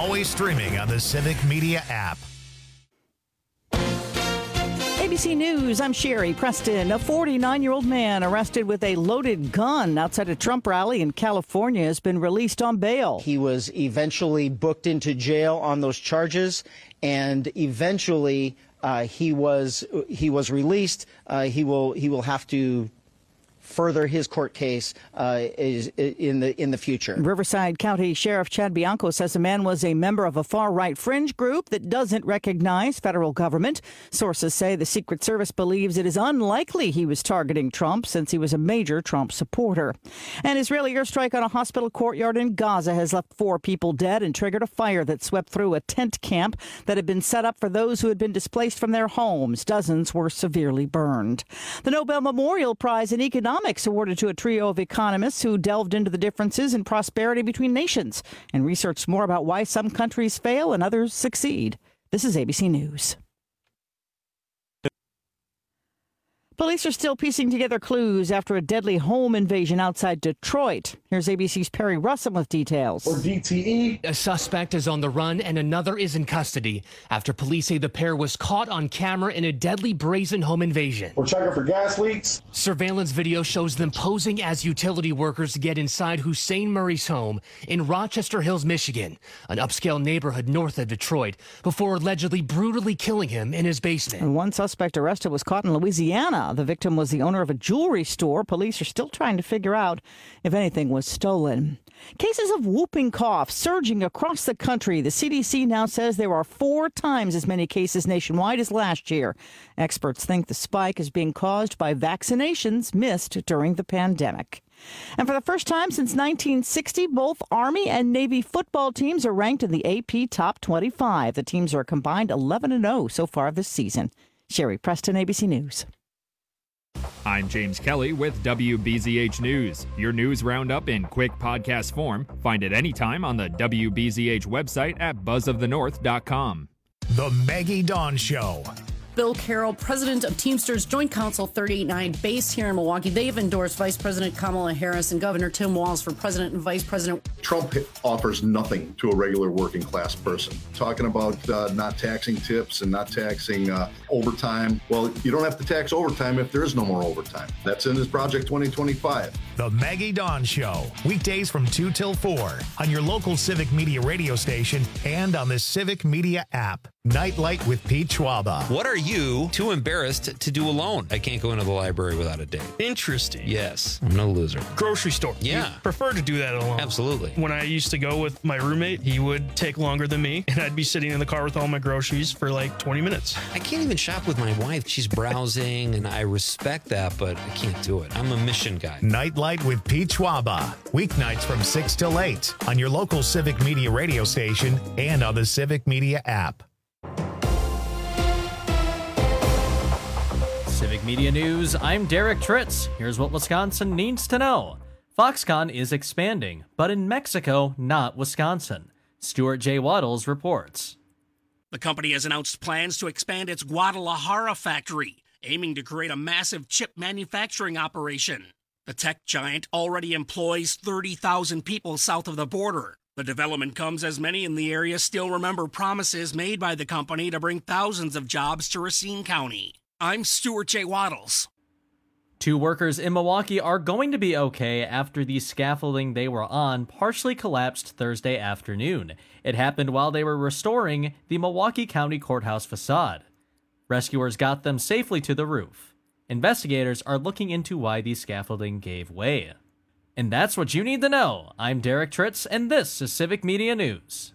Always streaming on the Civic Media app. ABC News, I'm Sherry Preston. A 49-year-old man arrested with a loaded gun outside a Trump rally in California has been released on bail. He was eventually booked into jail on those charges, and eventually he was released. He will have to further his court case in the future. Riverside County Sheriff Chad Bianco says the man was a member of a far-right fringe group that doesn't recognize federal government. Sources say the Secret Service believes it is unlikely he was targeting Trump since he was a major Trump supporter. An Israeli airstrike on a hospital courtyard in Gaza has left 4 people dead and triggered a fire that swept through a tent camp that had been set up for those who had been displaced from their homes. Dozens were severely burned. The Nobel Memorial Prize in Economics awarded to a trio of economists who delved into the differences in prosperity between nations and researched more about why some countries fail and others succeed. This is ABC News. Police are still piecing together clues after a deadly home invasion outside Detroit. Here's ABC's Perry Russom with details. Or DTE. A suspect is on the run and another is in custody after police say the pair was caught on camera in a deadly brazen home invasion. We're checking for gas leaks. Surveillance video shows them posing as utility workers to get inside Hussein Murray's home in Rochester Hills, Michigan, an upscale neighborhood north of Detroit, before allegedly brutally killing him in his basement. And one suspect arrested was caught in Louisiana. The victim was the owner of a jewelry store. Police are still trying to figure out if anything was stolen. Cases of whooping cough surging across the country. The CDC now says there are 4 times as many cases nationwide as last year. Experts think the spike is being caused by vaccinations missed during the pandemic. And for the first time since 1960, both Army and Navy football teams are ranked in the AP Top 25. The teams are a combined 11-0 so far this season. Sherry Preston, ABC News. I'm James Kelly with WBZH News. Your news roundup in quick podcast form. Find it anytime on the WBZH website at buzzofthenorth.com. The Maggie Dawn Show. Bill Carroll, president of Teamsters Joint Council 389, based here in Milwaukee. They've endorsed Vice President Kamala Harris and Governor Tim Walz for president and vice president. Trump offers nothing to a regular working class person. Talking about not taxing tips and not taxing overtime. Well, you don't have to tax overtime if there is no more overtime. That's in his Project 2025. The Maggie Dawn Show. Weekdays from 2 till 4 on your local Civic Media radio station and on the Civic Media app. Nightlight with Pete Schwaba. What are you too embarrassed to do alone? I can't go into the library without a date. Interesting. Yes, I'm no loser. Grocery store. Yeah. You prefer to do that alone. Absolutely. When I used to go with my roommate, he would take longer than me, and I'd be sitting in the car with all my groceries for like 20 minutes. I can't even shop with my wife. She's browsing, and I respect that, but I can't do it. I'm a mission guy. Nightlight with Pete Schwaba. Weeknights from 6 till 8 on your local Civic Media radio station and on the Civic Media app. Civic Media News, I'm Derek Tritz. Here's what Wisconsin needs to know. Foxconn is expanding, but in Mexico, not Wisconsin. Stuart J. Waddles reports. The company has announced plans to expand its Guadalajara factory, aiming to create a massive chip manufacturing operation. The tech giant already employs 30,000 people south of the border. The development comes as many in the area still remember promises made by the company to bring thousands of jobs to Racine County. I'm Stuart J. Waddles. 2 workers in Milwaukee are going to be okay after the scaffolding they were on partially collapsed Thursday afternoon. It happened while they were restoring the Milwaukee County Courthouse facade. Rescuers got them safely to the roof. Investigators are looking into why the scaffolding gave way. And that's what you need to know. I'm Derek Tritz, and this is Civic Media News.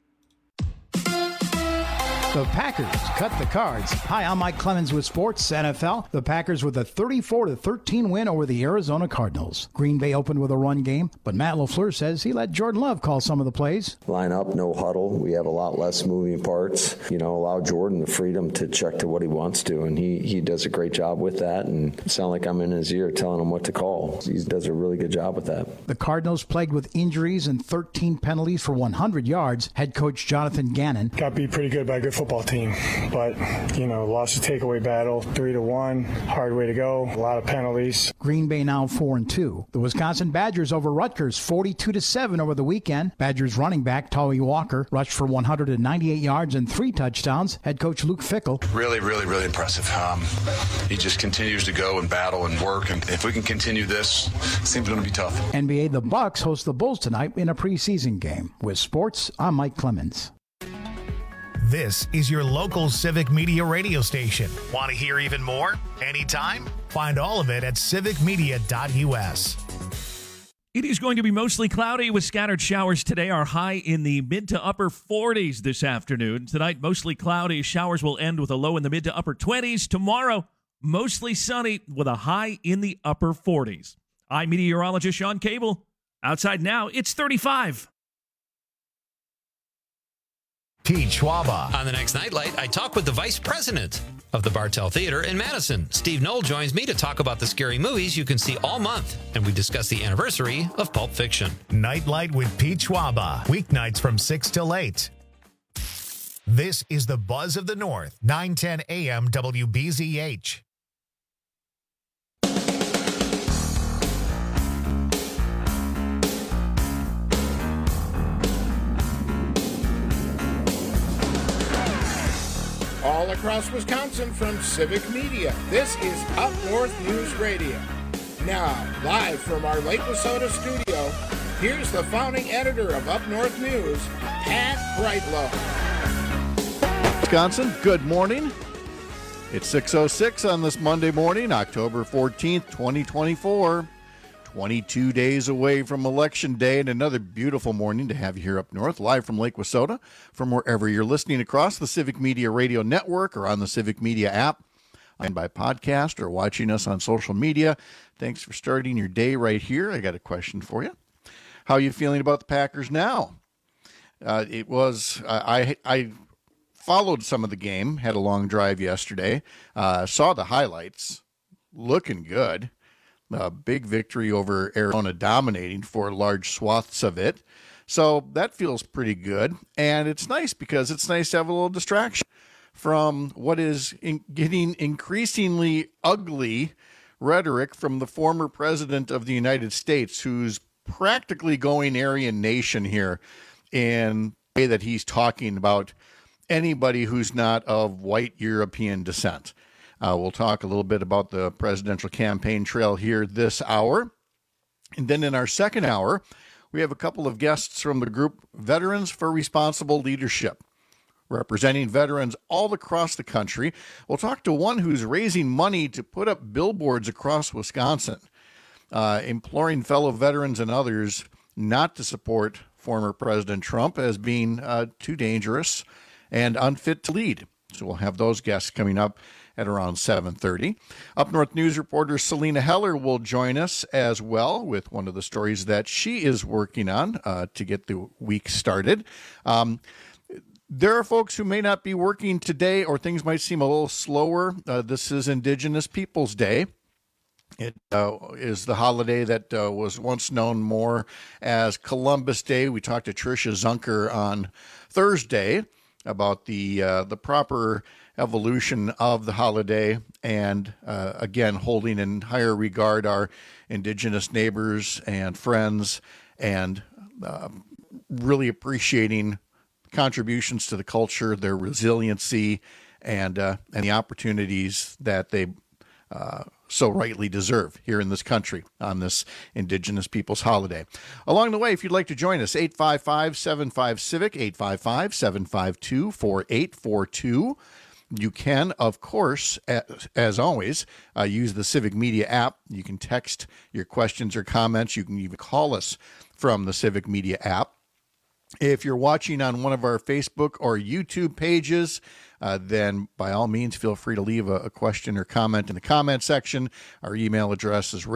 The Packers cut the cards. Hi, I'm Mike Clemens with Sports NFL. The Packers with a 34-13 win over the Arizona Cardinals. Green Bay opened with a run game, but Matt LaFleur says he let Jordan Love call some of the plays. Line up, no huddle. We have a lot less moving parts. Allow Jordan the freedom to check to what he wants to, and he does a great job with that. And it sounds like I'm in his ear telling him what to call. He does a really good job with that. The Cardinals plagued with injuries and 13 penalties for 100 yards. Head coach Jonathan Gannon. Got beat pretty good by a good football football team. But, lost a takeaway battle, 3-1, hard way to go, a lot of penalties. Green Bay now 4-2. The Wisconsin Badgers over Rutgers 42-7 over the weekend. Badgers running back Tawee Walker rushed for 198 yards and 3 touchdowns. Head coach Luke Fickell. Really, really, really impressive. He just continues to go and battle and work. And if we can continue this, it seems going to be tough. NBA, the Bucks host the Bulls tonight in a preseason game. With sports, I'm Mike Clemens. This is your local Civic Media radio station. Want to hear even more? Anytime? Find all of it at civicmedia.us. It is going to be mostly cloudy with scattered showers today. Our high in the mid to upper 40s this afternoon. Tonight, mostly cloudy. Showers will end with a low in the mid to upper 20s. Tomorrow, mostly sunny with a high in the upper 40s. I'm meteorologist Sean Cable. Outside now, it's 35. Pete Schwaba. On the next Nightlight, I talk with the vice president of the Bartell Theater in Madison. Steve Knoll joins me to talk about the scary movies you can see all month, and we discuss the anniversary of Pulp Fiction. Nightlight with Pete Schwaba. Weeknights from 6 till 8. This is the Buzz of the North, 910 AM WBZH. All across Wisconsin from Civic Media, this is Up North News Radio. Now, live from our Lake Wissota studio, here's the founding editor of Up North News, Pat Brightlow. Wisconsin, good morning. It's 6:06 on this Monday morning, October 14th, 2024. 22 days away from Election Day, and another beautiful morning to have you here up north, live from Lake Wissota, from wherever you're listening across the Civic Media Radio Network or on the Civic Media app, and by podcast or watching us on social media. Thanks for starting your day right here. I got a question for you. How are you feeling about the Packers now? I followed some of the game, had a long drive yesterday, saw the highlights, looking good. A big victory over Arizona, dominating for large swaths of it. So that feels pretty good. And it's nice because it's nice to have a little distraction from what is getting increasingly ugly rhetoric from the former president of the United States, who's practically going Aryan Nation here in the way that he's talking about anybody who's not of white European descent. We'll talk a little bit about the presidential campaign trail here this hour. And then in our second hour, we have a couple of guests from the group Veterans for Responsible Leadership, representing veterans all across the country. We'll talk to one who's raising money to put up billboards across Wisconsin, imploring fellow veterans and others not to support former President Trump as being too dangerous and unfit to lead. So we'll have those guests coming up at around 7:30. Up North News reporter Selena Heller will join us as well with one of the stories that she is working on to get the week started. There are folks who may not be working today, or things might seem a little slower. This is Indigenous Peoples Day. It is the holiday that was once known more as Columbus Day. We talked to Tricia Zunker on Thursday about the proper evolution of the holiday, and again, holding in higher regard our Indigenous neighbors and friends, and really appreciating contributions to the culture, their resiliency, and the opportunities that they so rightly deserve here in this country on this Indigenous Peoples holiday. Along the way, if you'd like to join us, 855-75-CIVIC, 855-752-4842. You can, of course, as always, use the Civic Media app. You can text your questions or comments. You can even call us from the Civic Media app. If you're watching on one of our Facebook or YouTube pages, then by all means, feel free to leave a question or comment in the comment section. Our email address is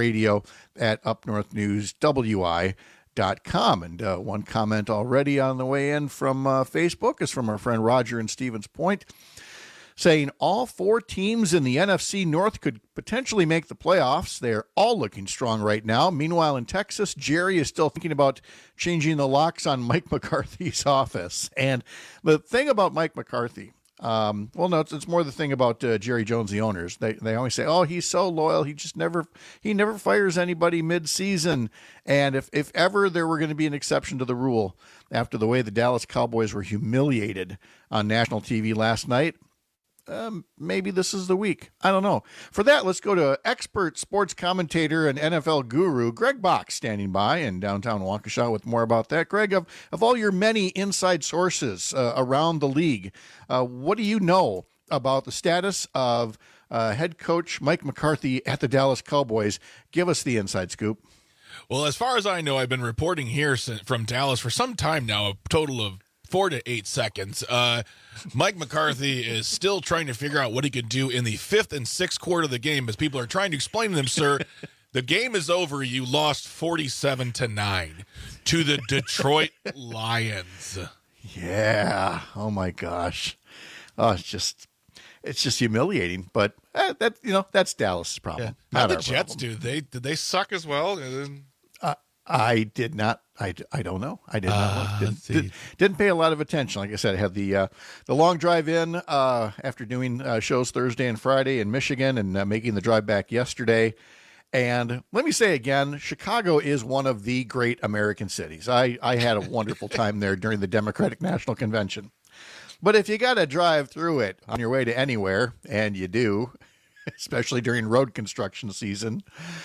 radio@upnorthnewswi.com. And one comment already on the way in from Facebook is from our friend Roger in Stevens Point, saying all 4 teams in the NFC North could potentially make the playoffs. They're all looking strong right now. Meanwhile, in Texas, Jerry is still thinking about changing the locks on Mike McCarthy's office. And the thing about Mike McCarthy, Well, no, it's more the thing about Jerry Jones, the owners. They always say, "Oh, he's so loyal. He never fires anybody mid-season." And if ever there were going to be an exception to the rule after the way the Dallas Cowboys were humiliated on national TV last night, maybe this is the week. I don't know. For that, let's go to expert sports commentator and NFL guru Greg Bach, standing by in downtown Waukesha with more about that. Greg, of all your many inside sources around the league, what do you know about the status of head coach Mike McCarthy at the Dallas Cowboys? Give us the inside scoop. Well, as far as I know, I've been reporting here from Dallas for some time now, a total of 4 to 8 seconds. Mike McCarthy is still trying to figure out what he could do in the 5th and 6th quarter of the game, as people are trying to explain to them, sir, the game is over. You lost 47-9 to the Detroit Lions. Yeah. Oh my gosh. Oh, it's just humiliating. But that's Dallas' problem. Yeah. How Not the our Jets problem. do? Did they suck as well? I did not. I don't know. I did not. Didn't pay a lot of attention. Like I said, I had the long drive in after doing shows Thursday and Friday in Michigan and making the drive back yesterday. And let me say again, Chicago is one of the great American cities. I had a wonderful time there during the Democratic National Convention. But if you got to drive through it on your way to anywhere, and you do, especially during road construction season,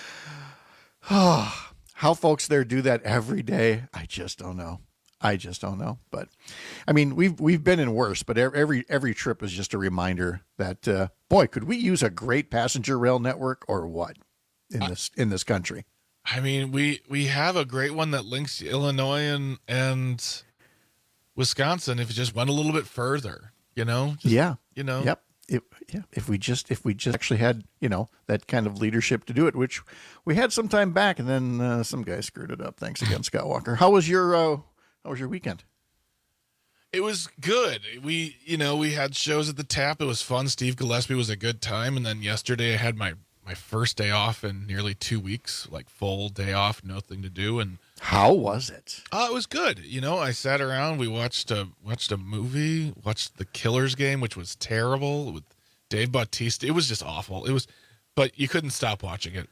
how folks there do that every day, I just don't know. But I mean, we've been in worse, but every trip is just a reminder that boy, could we use a great passenger rail network or what in this country? I mean, we have a great one that links Illinois and Wisconsin. If you just went a little bit further, Yep. If we just actually had, that kind of leadership to do it, which we had some time back, and then some guy screwed it up. Thanks again, Scott Walker. How was your weekend? It was good. We had shows at the Tap. It was fun. Steve Gillespie was a good time. And then yesterday I had my first day off in nearly 2 weeks, like full day off, nothing to do. And how was it? It was good. I sat around. We watched a movie, watched the Killers game, which was terrible with Dave Bautista. It was just awful. But you couldn't stop watching it.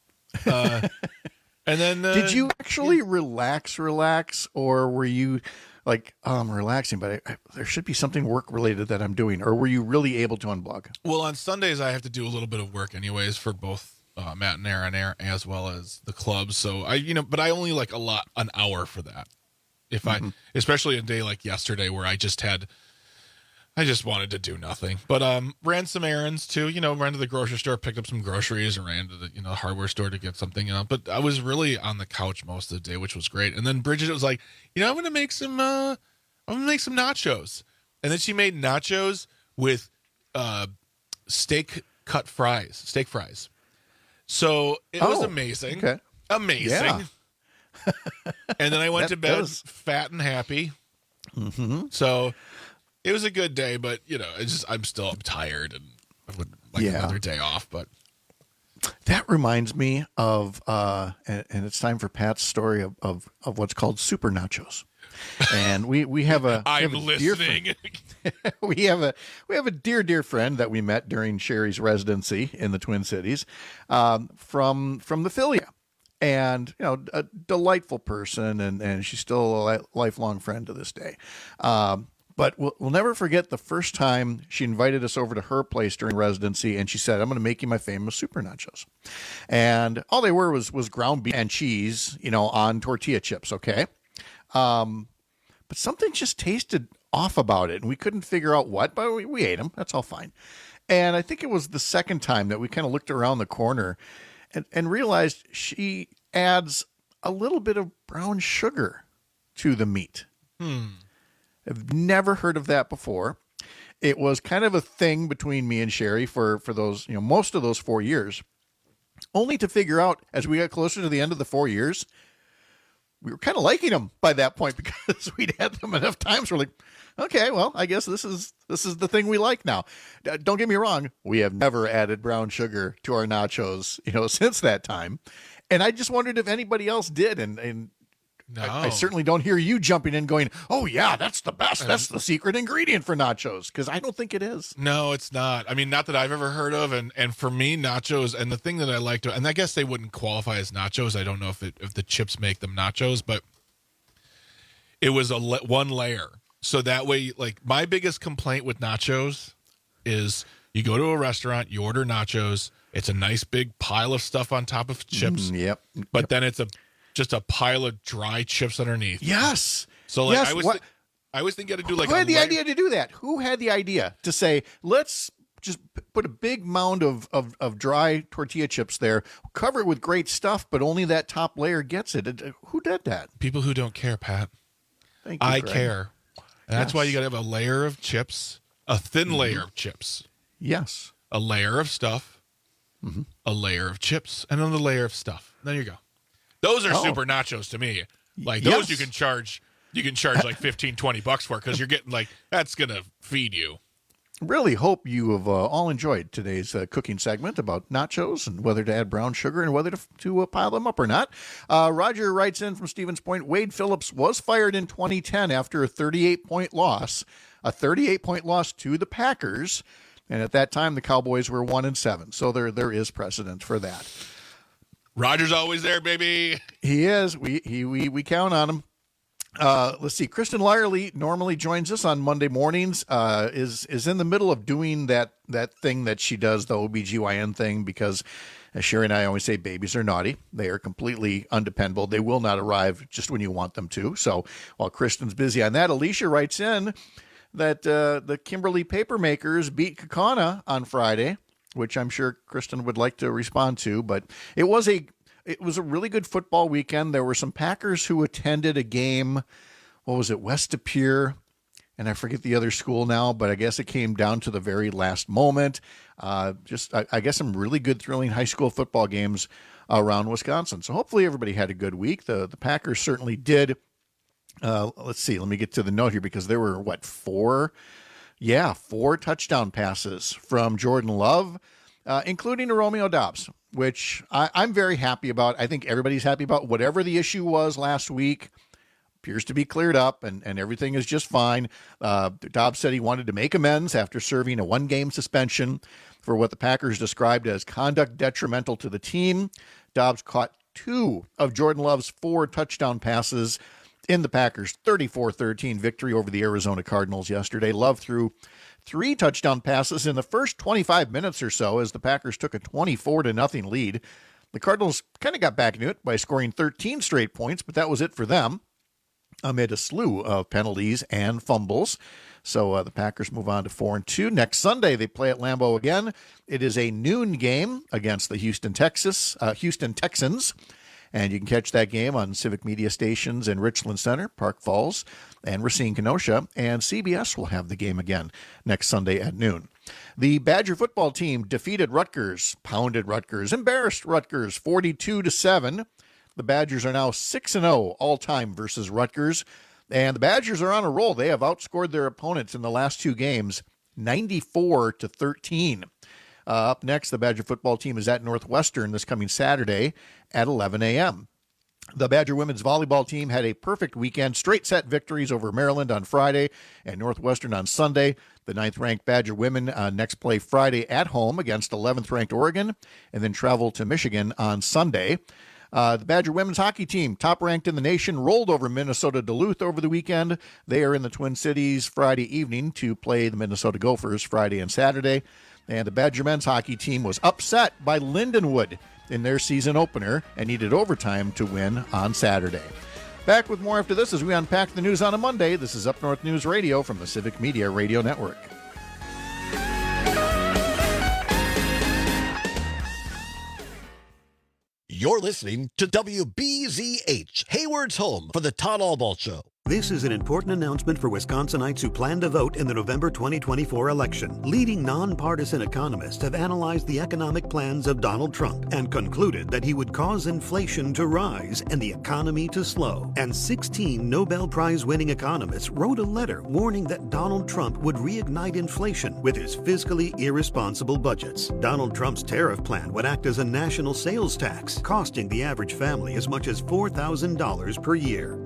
And then did you actually relax, or were you like, I'm relaxing, but there should be something work related that I'm doing, or were you really able to unplug? Well, on Sundays I have to do a little bit of work anyways for both Matt and Aaron as well as the club. So but I only like an hour for that. Especially a day like yesterday where I just wanted to do nothing, but ran some errands too. Ran to the grocery store, picked up some groceries, and ran to the hardware store to get something. But I was really on the couch most of the day, which was great. And then Bridget was like, I'm gonna make some nachos, and then she made nachos with steak fries. So it was amazing. Okay. Amazing. Yeah. And then I went to bed fat and happy. Mm-hmm. So it was a good day, but I'm tired and I would like another day off. But that reminds me of, and it's time for Pat's story of what's called super nachos. And we have a listening. We have a dear friend that we met during Sherry's residency in the Twin Cities, from the Philly. And, a delightful person, and she's still a lifelong friend to this day. But we'll never forget the first time she invited us over to her place during residency, and she said, I'm going to make you my famous super nachos. And all they were was ground beef and cheese, on tortilla chips, okay? But something just tasted off about it, and we couldn't figure out what, but we ate them. That's all fine. And I think it was the second time that we kind of looked around the corner and realized she adds a little bit of brown sugar to the meat. I've never heard of that before. It was kind of a thing between me and Sherry for those, most of those 4 years, only to figure out as we got closer to the end of the 4 years, we were kind of liking them by that point because we'd had them enough times. We're like, okay, well, I guess this is the thing we like now. Don't get me wrong. We have never added brown sugar to our nachos, since that time. And I just wondered if anybody else did. And No. I certainly don't hear you jumping in going, oh, yeah, that's the best. That's the secret ingredient for nachos, because I don't think it is. No, it's not. I mean, not that I've ever heard of. And for me, nachos, and the thing that I like to, and I guess they wouldn't qualify as nachos. I don't know if the chips make them nachos, but it was one layer. So that way, like, my biggest complaint with nachos is you go to a restaurant, you order nachos, it's a nice big pile of stuff on top of chips. Yep. But then it's just a pile of dry chips underneath. Yes. So like yes. I always think you got to do like who had the idea to do that? Who had the idea to say, let's just put a big mound of dry tortilla chips there, cover it with great stuff, but only that top layer gets it? Who did that? People who don't care, Pat. Thank you, I Greg. care. And that's why you got to have a layer of chips, a thin layer of chips. Yes. A layer of stuff, a layer of chips, and another layer of stuff. There you go. Those are super nachos to me. Like those you can charge like $15-$20 for, because you're getting like, that's going to feed you. Really hope you have all enjoyed today's cooking segment about nachos and whether to add brown sugar and whether to pile them up or not. Roger writes in from Stevens Point, Wade Phillips was fired in 2010 after a 38-point loss, to the Packers. And at that time, the Cowboys were 1-7. So there is precedent for that. Roger's always there, baby. He is. We count on him. Let's see. Kristen Lyerly normally joins us on Monday mornings. Is in the middle of doing that thing that she does, the OBGYN thing, because as Sherry and I always say, babies are naughty. They are completely undependable. They will not arrive just when you want them to. So while Kristen's busy on that, Alicia writes in that the Kimberly Papermakers beat Kaukauna on Friday, which I'm sure Kristen would like to respond to. But it was a really good football weekend. There were some Packers who attended a game. What was it? West De Pere. And I forget the other school now, but I guess it came down to the very last moment. I guess some really good, thrilling high school football games around Wisconsin. So hopefully everybody had a good week. The Packers certainly did. Let's see. Let me get to the note here, because there were, four touchdown passes from Jordan Love, including a Romeo Doubs, which I'm very happy about. I think everybody's happy about. Whatever the issue was last week appears to be cleared up, and everything is just fine. Doubs said he wanted to make amends after serving a 1-game suspension for what the Packers described as conduct detrimental to the team. Doubs caught 2 of Jordan Love's 4 touchdown passes in the Packers' 34-13 victory over the Arizona Cardinals yesterday. Love threw 3 touchdown passes in the first 25 minutes or so as the Packers took a 24-0 lead. The Cardinals kind of got back into it by scoring 13 straight points, but that was it for them amid a slew of penalties and fumbles. So the Packers move on to 4-2. Next Sunday, they play at Lambeau again. It is a noon game against the Houston Texans. And you can catch that game on Civic Media stations in Richland Center, Park Falls, and Racine, Kenosha. And CBS will have the game again next Sunday at noon. The Badger football team defeated Rutgers, pounded Rutgers, embarrassed Rutgers 42-7. The Badgers are now 6-0 all-time versus Rutgers. And the Badgers are on a roll. They have outscored their opponents in the last 2 games 94-13. Up next, the Badger football team is at Northwestern this coming Saturday at 11 a.m. The Badger women's volleyball team had a perfect weekend, straight set victories over Maryland on Friday and Northwestern on Sunday. The 9th-ranked Badger women next play Friday at home against 11th-ranked Oregon and then travel to Michigan on Sunday. The Badger women's hockey team, top-ranked in the nation, rolled over Minnesota Duluth over the weekend. They are in the Twin Cities Friday evening to play the Minnesota Gophers Friday and Saturday. And the Badger men's hockey team was upset by Lindenwood in their season opener and needed overtime to win on Saturday. Back with more after this as we unpack the news on a Monday. This is Up North News Radio from the Civic Media Radio Network. You're listening to WBZH, Hayward's home for the Todd Albaugh Show. This is an important announcement for Wisconsinites who plan to vote in the November 2024 election. Leading nonpartisan economists have analyzed the economic plans of Donald Trump and concluded that he would cause inflation to rise and the economy to slow. And 16 Nobel Prize-winning economists wrote a letter warning that Donald Trump would reignite inflation with his fiscally irresponsible budgets. Donald Trump's tariff plan would act as a national sales tax, costing the average family as much as $4,000 per year.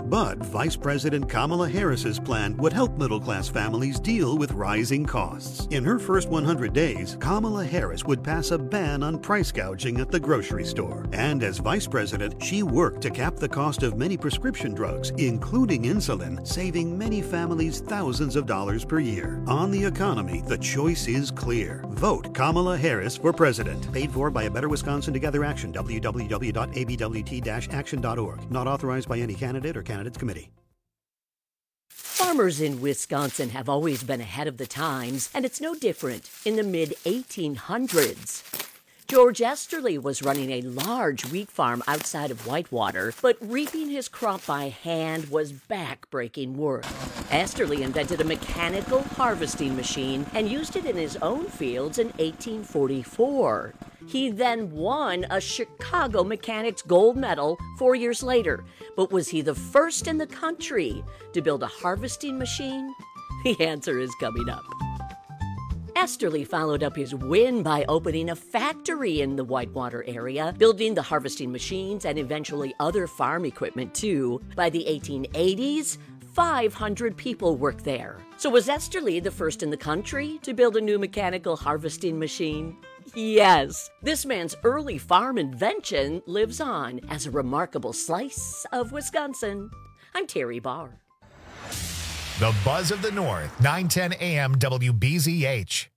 But Vice President Kamala Harris's plan would help middle-class families deal with rising costs. In her first 100 days, Kamala Harris would pass a ban on price gouging at the grocery store. And as vice president, she worked to cap the cost of many prescription drugs, including insulin, saving many families thousands of dollars per year. On the economy, the choice is clear. Vote Kamala Harris for president. Paid for by a Better Wisconsin Together Action, www.abwt-action.org. Not authorized by any candidate or candidates committee. Farmers in Wisconsin have always been ahead of the times, and it's no different in the mid-1800s. George Esterly was running a large wheat farm outside of Whitewater, but reaping his crop by hand was back-breaking work. Esterly invented a mechanical harvesting machine and used it in his own fields in 1844. He then won a Chicago Mechanics Gold Medal 4 years later. But was he the first in the country to build a harvesting machine? The answer is coming up. Esterly followed up his win by opening a factory in the Whitewater area, building the harvesting machines and eventually other farm equipment too. By the 1880s, 500 people worked there. So was Esterly the first in the country to build a new mechanical harvesting machine? Yes, this man's early farm invention lives on as a remarkable slice of Wisconsin. I'm Terry Barr. The Buzz of the North, 910 AM WBZH.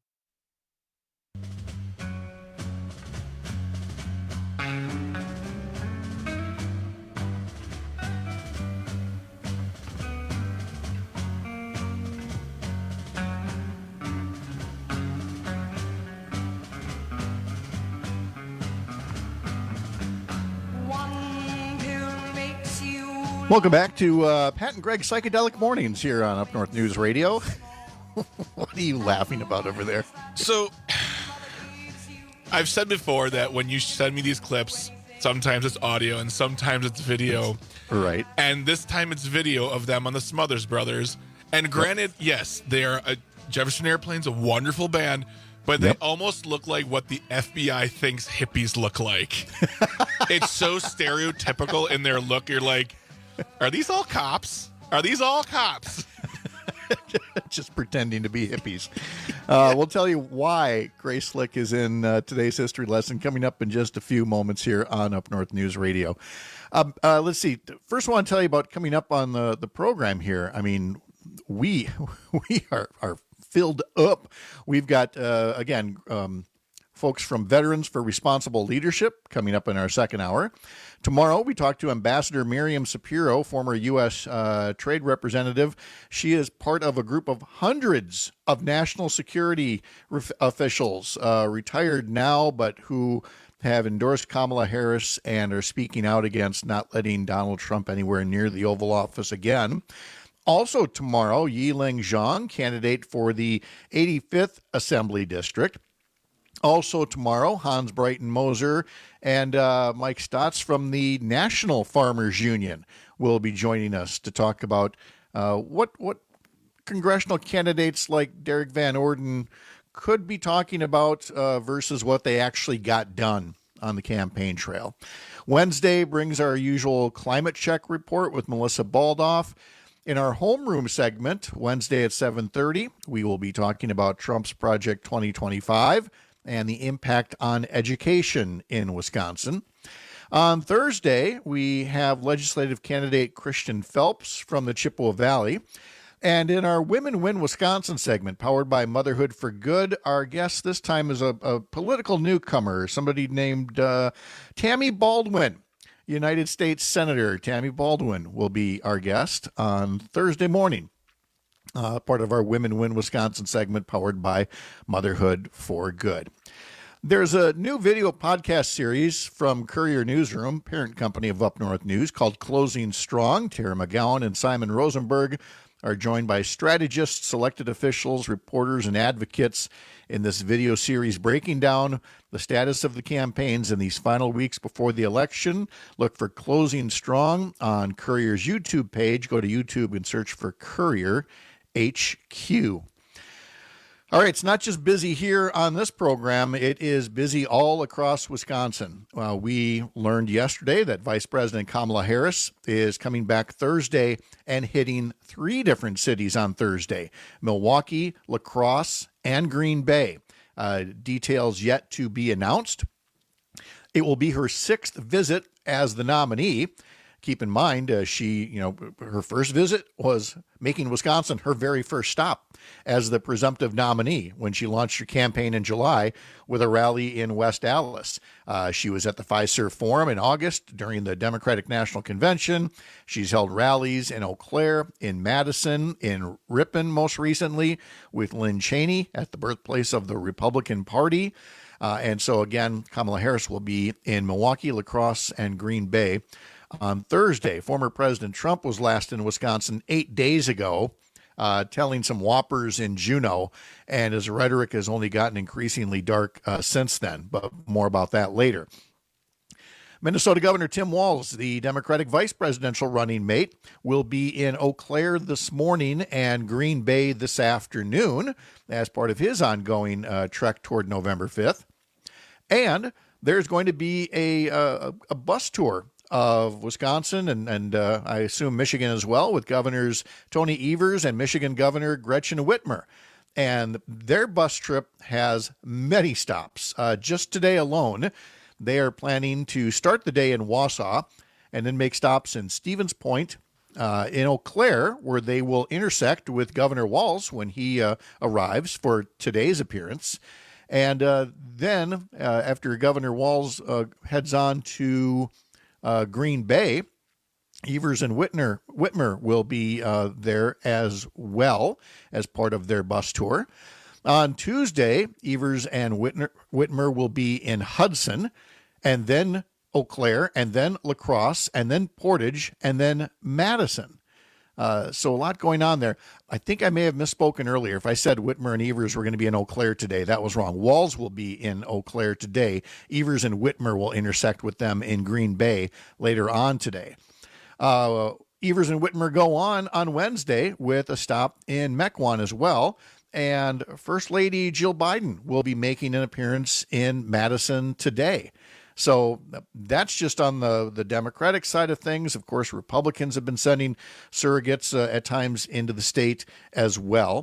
Welcome back to Pat and Greg Psychedelic Mornings here on Up North News Radio. What are you laughing about over there? So, I've said before that when you send me these clips, sometimes it's audio and sometimes it's video. Right. And this time it's video of them on the Smothers Brothers. And granted, yes, they're Jefferson Airplane's a wonderful band, but they almost look like what the FBI thinks hippies look like. It's so stereotypical in their look. You're like, are these all cops? Are these all cops? Just pretending to be hippies. We'll tell you why Grace Slick is in today's history lesson coming up in just a few moments here on Up North News Radio. Let's see. First, I want to tell you about coming up on the program here. I mean, we are filled up. We've got, again, folks from Veterans for Responsible Leadership coming up in our second hour. Tomorrow, we talk to Ambassador Miriam Sapiro, former U.S. Trade Representative. She is part of a group of hundreds of national security officials, retired now, but who have endorsed Kamala Harris and are speaking out against not letting Donald Trump anywhere near the Oval Office again. Also tomorrow, Yi-Ling Zhang, candidate for the 85th Assembly District. Also tomorrow, Hans Breiten-Moser and Mike Stotts from the National Farmers Union will be joining us to talk about what congressional candidates like Derek Van Orden could be talking about versus what they actually got done on the campaign trail. Wednesday brings our usual climate check report with Melissa Baldoff. In our homeroom segment, Wednesday at 7:30, we will be talking about Trump's Project 2025 and the impact on education in Wisconsin. On Thursday, we have legislative candidate Christian Phelps from the Chippewa Valley. And in our Women Win Wisconsin segment, powered by Motherhood for Good, our guest this time is a political newcomer, somebody named Tammy Baldwin. United States Senator Tammy Baldwin will be our guest on Thursday morning. Part of our Women Win Wisconsin segment powered by Motherhood for Good. There's a new video podcast series from Courier Newsroom, parent company of Up North News, called Closing Strong. Tara McGowan and Simon Rosenberg are joined by strategists, elected officials, reporters, and advocates in this video series breaking down the status of the campaigns in these final weeks before the election. Look for Closing Strong on Courier's YouTube page. Go to YouTube and search for Courier HQ. All right, it's not just busy here on this program. It is busy all across Wisconsin. We learned yesterday that Vice President Kamala Harris is coming back Thursday and hitting 3 different cities on Thursday: Milwaukee, La Crosse, and Green Bay. Details yet to be announced. It will be her 6th visit as the nominee. Keep in mind, her first visit was making Wisconsin her very first stop as the presumptive nominee when she launched her campaign in July with a rally in West Allis. She was at the Fiserv Forum in August during the Democratic National Convention. She's held rallies in Eau Claire, in Madison, in Ripon most recently, with Lynn Cheney at the birthplace of the Republican Party. And so, again, Kamala Harris will be in Milwaukee, La Crosse, and Green Bay. On Thursday, former President Trump was last in Wisconsin 8 days ago, telling some whoppers in Juneau, and his rhetoric has only gotten increasingly dark since then, but more about that later. Minnesota Governor Tim Walz, the Democratic vice presidential running mate, will be in Eau Claire this morning and Green Bay this afternoon as part of his ongoing trek toward November 5th. And there's going to be a bus tour of Wisconsin and I assume Michigan as well, with Governors Tony Evers and Michigan Governor Gretchen Whitmer. And their bus trip has many stops. Just today alone, they are planning to start the day in Wausau and then make stops in Stevens Point, in Eau Claire, where they will intersect with Governor Walz when he arrives for today's appearance. And then after Governor Walz heads on to Green Bay, Evers and Whitmer will be there as well as part of their bus tour. On Tuesday, Evers and Whitmer will be in Hudson, and then Eau Claire, and then La Crosse, and then Portage, and then Madison. So a lot going on there. I think I may have misspoken earlier. If I said Whitmer and Evers were going to be in Eau Claire today, that was wrong. Walz will be in Eau Claire today. Evers and Whitmer will intersect with them in Green Bay later on today. Evers and Whitmer go on Wednesday with a stop in Mequon as well. And First Lady Jill Biden will be making an appearance in Madison today. So that's just on the Democratic side of things. Of course, Republicans have been sending surrogates at times into the state as well.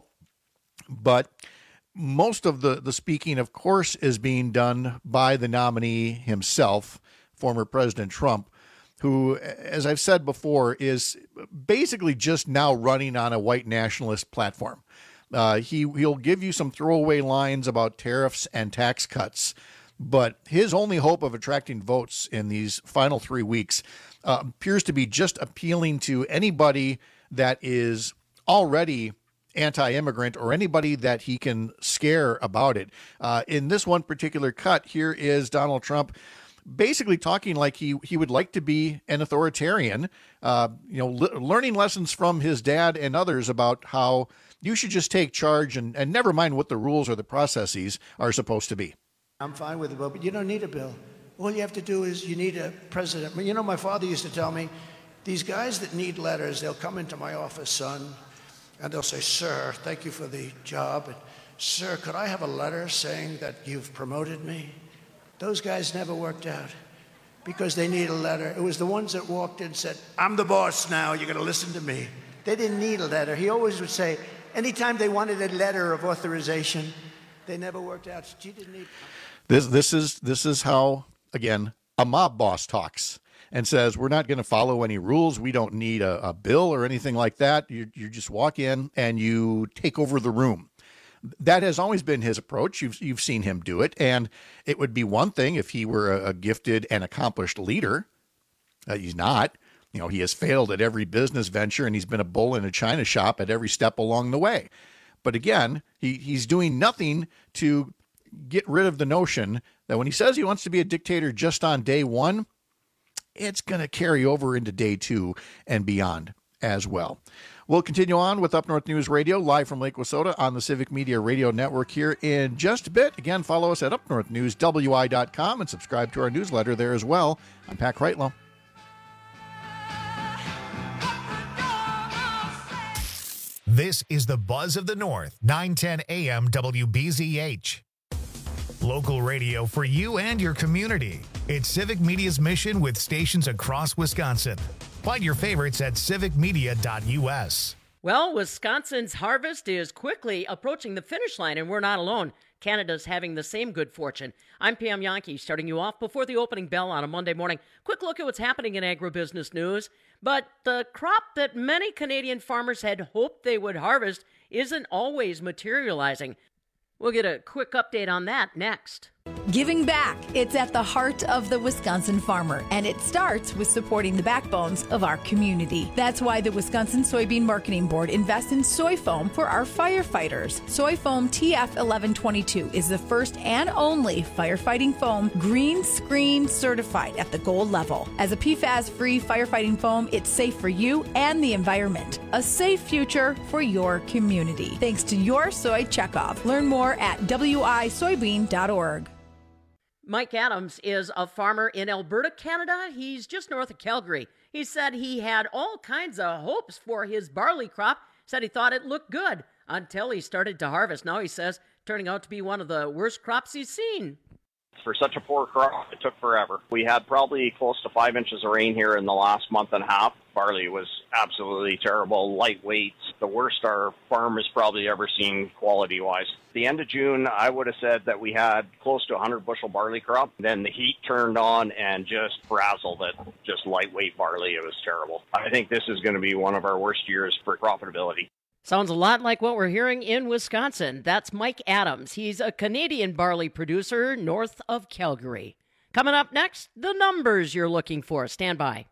But most of the speaking, of course, is being done by the nominee himself, former President Trump, who, as I've said before, is basically just now running on a white nationalist platform. He'll give you some throwaway lines about tariffs and tax cuts, but his only hope of attracting votes in these final 3 weeks appears to be just appealing to anybody that is already anti-immigrant or anybody that he can scare about it. In this one particular cut, here is Donald Trump basically talking like he would like to be an authoritarian, learning lessons from his dad and others about how you should just take charge and never mind what the rules or the processes are supposed to be. I'm fine with the bill, but you don't need a bill. All you have to do is you need a president. You know, my father used to tell me, these guys that need letters, they'll come into my office, son, and they'll say, sir, thank you for the job. And, sir, could I have a letter saying that you've promoted me? Those guys never worked out because they need a letter. It was the ones that walked in and said, I'm the boss now, you're going to listen to me. They didn't need a letter. He always would say, anytime they wanted a letter of authorization, they never worked out. She didn't need. This is how, again, a mob boss talks and says, we're not going to follow any rules. We don't need a bill or anything like that. You just walk in and you take over the room. That has always been his approach. You've seen him do it. And it would be one thing if he were a gifted and accomplished leader. He's not. He has failed at every business venture and he's been a bull in a china shop at every step along the way. But again, he's doing nothing to get rid of the notion that when he says he wants to be a dictator just on day one, it's going to carry over into day 2 and beyond as well. We'll continue on with Up North News Radio, live from Lake Wissota on the Civic Media Radio Network here in just a bit. Again, follow us at upnorthnewswi.com and subscribe to our newsletter there as well. I'm Pat Kreitlow. This is the Buzz of the North, 910 AM WBZH. Local radio for you and your community. It's Civic Media's mission with stations across Wisconsin. Find your favorites at civicmedia.us. Well, Wisconsin's harvest is quickly approaching the finish line, and we're not alone. Canada's having the same good fortune. I'm Pam Yankee, starting you off before the opening bell on a Monday morning. Quick look at what's happening in agribusiness news. But the crop that many Canadian farmers had hoped they would harvest isn't always materializing. We'll get a quick update on that next. Giving back. It's at the heart of the Wisconsin farmer, and it starts with supporting the backbones of our community. That's why the Wisconsin Soybean Marketing Board invests in soy foam for our firefighters. Soy foam TF1122 is the first and only firefighting foam green screen certified at the gold level. As a PFAS-free firefighting foam, it's safe for you and the environment. A safe future for your community. Thanks to your soy checkoff. Learn more at wisoybean.org. Mike Adams is a farmer in Alberta, Canada. He's just north of Calgary. He said he had all kinds of hopes for his barley crop. Said he thought it looked good until he started to harvest. Now he says turning out to be one of the worst crops he's seen. For such a poor crop, it took forever. We had probably close to 5 inches of rain here in the last month and a half. Barley was absolutely terrible, lightweight, the worst our farm has probably ever seen quality-wise. The end of June, I would have said that we had close to 100 bushel barley crop. Then the heat turned on and just frazzled it, just lightweight barley. It was terrible. I think this is going to be one of our worst years for profitability. Sounds a lot like what we're hearing in Wisconsin. That's Mike Adams. He's a Canadian barley producer north of Calgary. Coming up next, the numbers you're looking for. Stand by.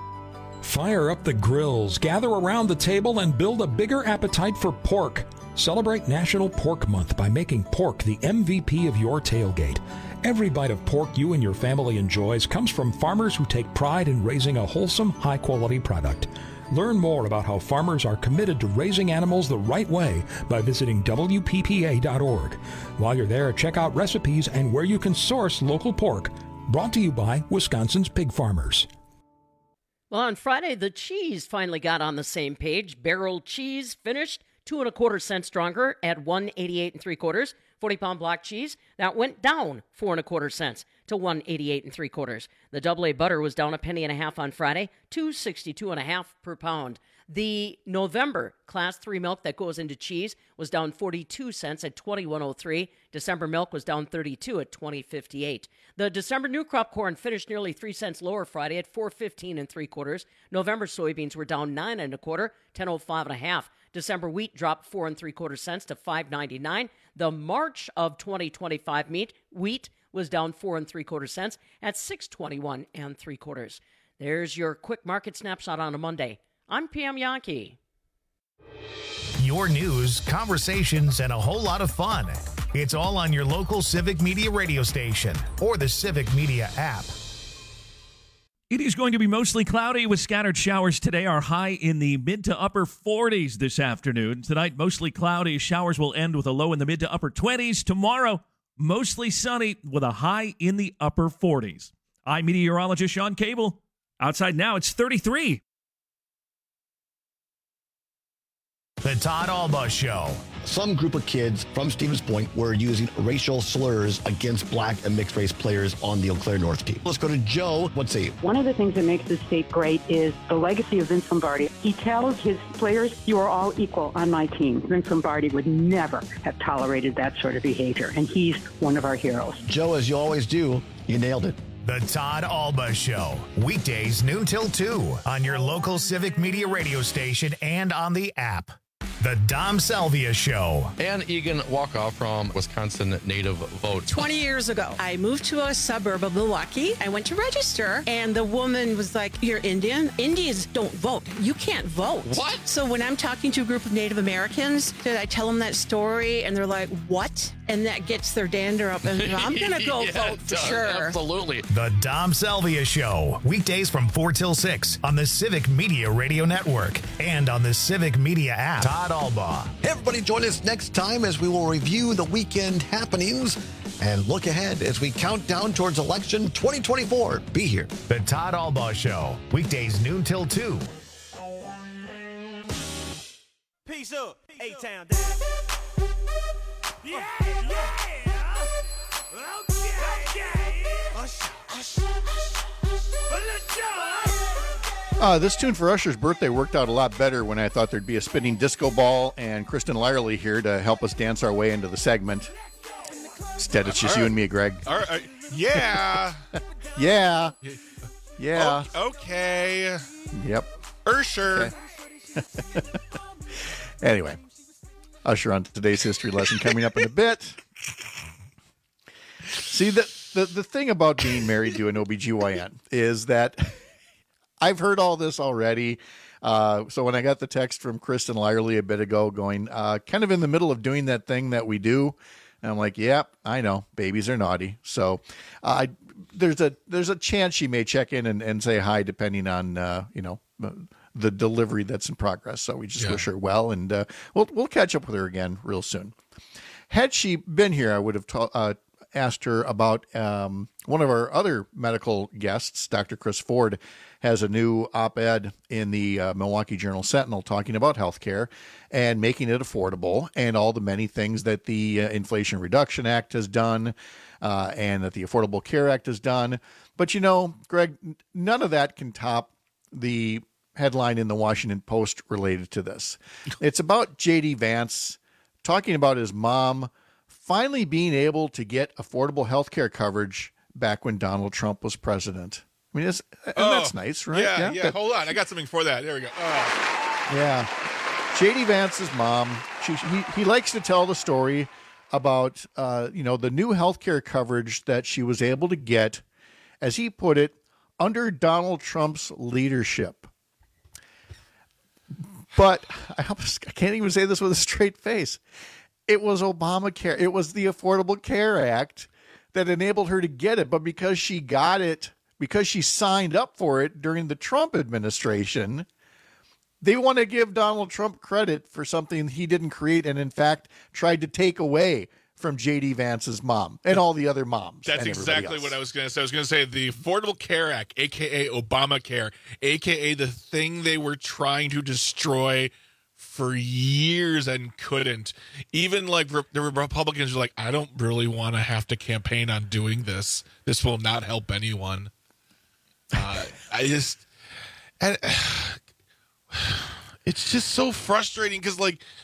Fire up the grills, gather around the table, and build a bigger appetite for pork. Celebrate National Pork Month by making pork the MVP of your tailgate. Every bite of pork you and your family enjoys comes from farmers who take pride in raising a wholesome, high-quality product. Learn more about how farmers are committed to raising animals the right way by visiting WPPA.org. While you're there, check out recipes and where you can source local pork. Brought to you by Wisconsin's pig farmers. Well, on Friday, the cheese finally got on the same page. Barrel cheese finished 2 1/4 cents stronger at $1.88 3/4. 40-pound block cheese, that went down 4 1/4 cents to $1.88 3/4. The double A butter was down 1.5 pennies on Friday, $2.62 per pound. The November Class 3 milk that goes into cheese was down 42 cents at $21.03. December milk was down 32 at $20.58. The December new crop corn finished nearly 3 cents lower Friday at $4.15 3/4. November soybeans were down 9 1/4, $10.05 1/2. December wheat dropped 4 3/4 cents to $5.99. The March of 2025 wheat was down 4 3/4 cents at $6.21 3/4. There's your quick market snapshot on a Monday. I'm Pam Yankee. Your news, conversations, and a whole lot of fun. It's all on your local Civic Media radio station or the Civic Media app. It is going to be mostly cloudy with scattered showers today. Our high in the mid to upper 40s this afternoon. Tonight, mostly cloudy. Showers will end with a low in the mid to upper 20s. Tomorrow, mostly sunny with a high in the upper 40s. I'm meteorologist Sean Cable. Outside now, it's 33. The Todd Alba Show. Some group of kids from Stevens Point were using racial slurs against black and mixed race players on the Eau Claire North team. Let's go to Joe. What's he? One of the things that makes this state great is the legacy of Vince Lombardi. He tells his players, you are all equal on my team. Vince Lombardi would never have tolerated that sort of behavior, and he's one of our heroes. Joe, as you always do, you nailed it. The Todd Alba Show. Weekdays noon till 2 on your local Civic Media radio station and on the app. The Dom Salvia Show. Ann Egan Walkoff from Wisconsin Native Vote. 20 years ago, I moved to a suburb of Milwaukee. I went to register, and the woman was like, you're Indian? Indians don't vote. You can't vote. What? So when I'm talking to a group of Native Americans, I tell them that story, and they're like, what? And that gets their dander up, and I'm going to go vote for sure. Absolutely. The Dom Salvia Show. Weekdays from 4 till 6 on the Civic Media Radio Network and on the Civic Media app. Todd Alba. Hey, everybody, join us next time as we will review the weekend happenings and look ahead as we count down towards election 2024. Be here. The Todd Alba Show. Weekdays noon till 2. Peace up. A-Town down. Yeah. Okay. This tune for Usher's birthday worked out a lot better when I thought there'd be a spinning disco ball and Kristen Lyerly here to help us dance our way into the segment. Instead, it's just you and me, Greg. All right. Yeah. Yeah. Okay. Yep. Usher. Okay. Anyway, Usher on today's history lesson coming up in a bit. See, the thing about being married to an OBGYN is that I've heard all this already. So when I got the text from Kristen Lyerly a bit ago going, kind of in the middle of doing that thing that we do, and I'm like, yep, I know, babies are naughty. So there's a chance she may check in and say hi, depending on, the delivery that's in progress. So we just wish her well, and we'll catch up with her again real soon. Had she been here, I would have asked her about one of our other medical guests. Dr. Chris Ford has a new op-ed in the Milwaukee Journal-Sentinel talking about healthcare and making it affordable and all the many things that the Inflation Reduction Act has done and that the Affordable Care Act has done. But, Greg, none of that can top the headline in the Washington Post related to this. It's about J.D. Vance talking about his mom finally being able to get affordable health care coverage back when Donald Trump was president. I mean, that's nice, right? Yeah. Hold on. I got something for that. There we go. Yeah. J.D. Vance's mom, he likes to tell the story about, the new health care coverage that she was able to get, as he put it, under Donald Trump's leadership. But I can't even say this with a straight face. It was Obamacare. It was the Affordable Care Act that enabled her to get it. But because she got it, because she signed up for it during the Trump administration, they want to give Donald Trump credit for something he didn't create and, in fact, tried to take away from J.D. Vance's mom and all the other moms. That's exactly what I was going to say. I was going to say the Affordable Care Act, a.k.a. Obamacare, a.k.a. the thing they were trying to destroy for years and couldn't. Even like the Republicans are like, I don't really want to have to campaign on doing this. This will not help anyone. It's just so frustrating because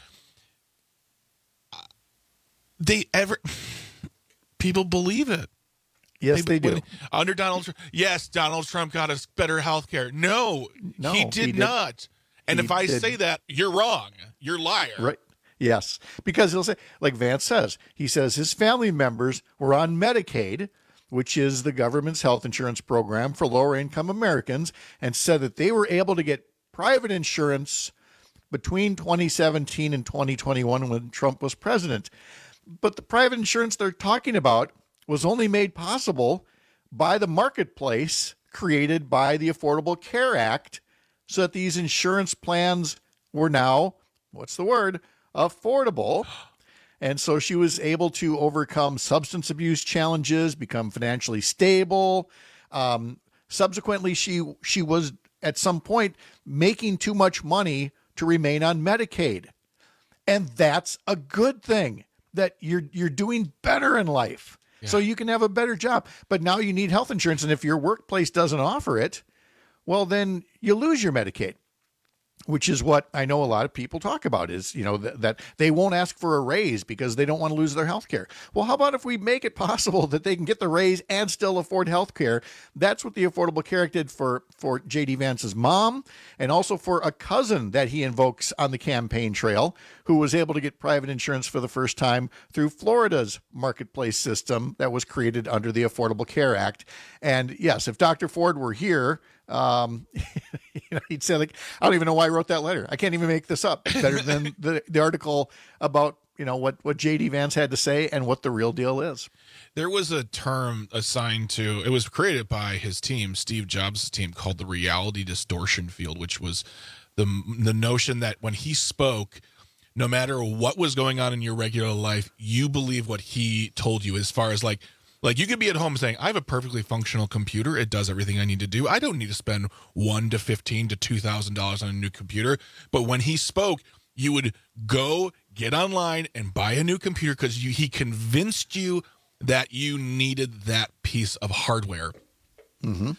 people believe it. Yes, they do. Under Donald Trump, yes, Donald Trump got us better health care. No, he did not. And if I say that, you're wrong. You're a liar. Right. Yes. Because he'll say, like Vance says, he says his family members were on Medicaid, which is the government's health insurance program for lower income Americans, and said that they were able to get private insurance between 2017 and 2021 when Trump was president. But the private insurance they're talking about was only made possible by the marketplace created by the Affordable Care Act, so that these insurance plans were now, affordable. And so she was able to overcome substance abuse challenges, become financially stable. Subsequently, she was at some point making too much money to remain on Medicaid. And that's a good thing, that you're doing better in life. Yeah. So you can have a better job. But now you need health insurance. And if your workplace doesn't offer it, well, then you lose your Medicaid, which is what I know a lot of people talk about is, that they won't ask for a raise because they don't want to lose their health care. Well, how about if we make it possible that they can get the raise and still afford health care? That's what the Affordable Care Act did for J.D. Vance's mom, and also for a cousin that he invokes on the campaign trail, who was able to get private insurance for the first time through Florida's marketplace system that was created under the Affordable Care Act. And yes, if Dr. Ford were here, he'd say, I don't even know why I wrote that letter. I can't even make this up. It's better than the article about, what J.D. Vance had to say and what the real deal is. There was a term assigned to, it was created by his team, Steve Jobs' team, called the reality distortion field, which was the notion that when he spoke, no matter what was going on in your regular life, you believe what he told you, as far as like you could be at home saying, I have a perfectly functional computer. It does everything I need to do. I don't need to spend $1,000 to $15,000 to $2,000 on a new computer. But when he spoke, you would go get online and buy a new computer because he convinced you that you needed that piece of hardware. Mm-hmm.